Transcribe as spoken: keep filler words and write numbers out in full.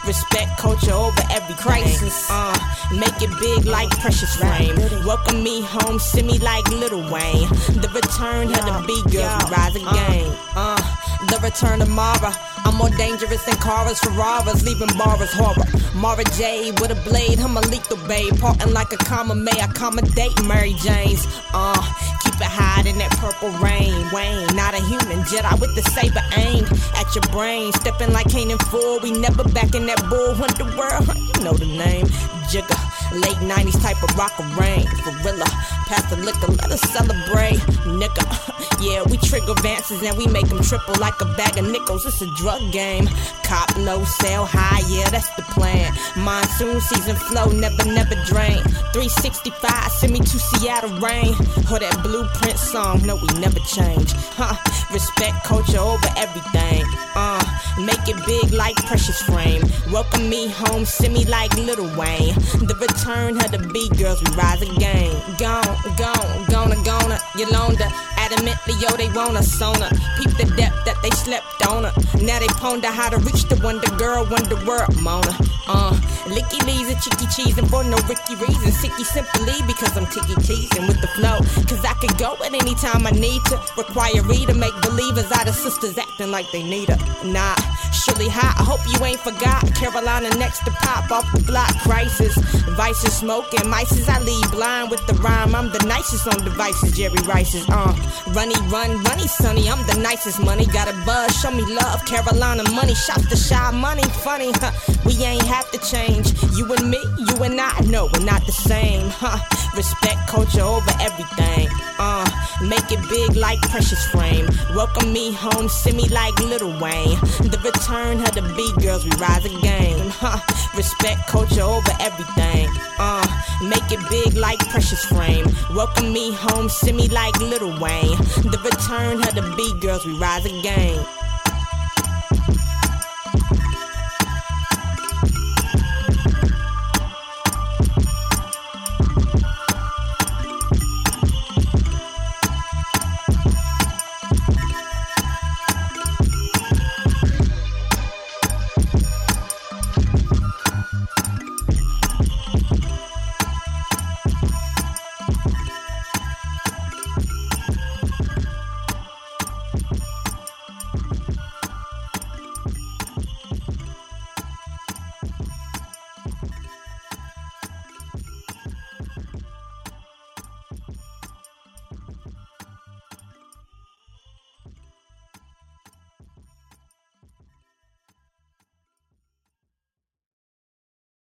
Respect culture over every crisis. Uh, make it big like Precious Rain. Welcome me home, send me like Lil Wayne. The return of the B-girls, we rise again. Uh, the return of Mara. I'm more dangerous than cars, Ferraras, leaving bars horror. Mara J with a blade, I'm a lethal babe. Parting like a comma may accommodate Mary Jane's. Uh, keep it hide in that purple rain. Wayne, not a human Jedi with the saber aimed at your brain. Stepping like Kanan full, we never back in that bull. Wonder World, you know the name. Jigga, late nineties type of rock of rain. Gorilla, pass the liquor, let us celebrate. Nigga, yeah, we trigger advances and we make them triple like a bag of nickels. It's a drug game. Cop low, sell high, yeah, that's the plan. Monsoon season flow, never, never drain. three sixty-five, send me to Seattle rain. Or that Blueprint song, no, we never change. Huh, respect culture over everything. Uh, make it big like Precious Frame. Welcome me home, send me like Lil Wayne. The return of the B-girls, we rise again. Gone, gone, gonna, gonna, Yolanda. Adamantly, yo, they want a sona. Peep the depth that they slept on her. Now they ponder how to reach the Wonder Girl, Wonder World, Mona. Uh, Licky Lee's a chicky cheese and for no Ricky reason. Sicky simply because I'm ticky teasing with the flow. Cause I could go at any time I need to. Require me to make believers out of sisters acting like they need her. Nah, surely hot. I hope you ain't forgot. Carolina next to pop off the block. Crisis, vices, smoking, mices. I leave blind with the rhyme. I'm the nicest on devices, Jerry Rice's. Uh, runny, run, runny, sunny. I'm the nicest money. Got a buzz, show me love. Carolina money, shots to shy money. Funny, huh? We ain't have to change. You and me, you and I, no, we're not the same, huh? Respect culture over everything. Uh, make it big like Precious Frame. Welcome me home, send me like Lil Wayne. The return of the B-girls, we rise again. Huh? Respect culture over everything. Uh, make it big like Precious Frame. Welcome me home, send me like Lil Wayne. The return of the B-girls, we rise again.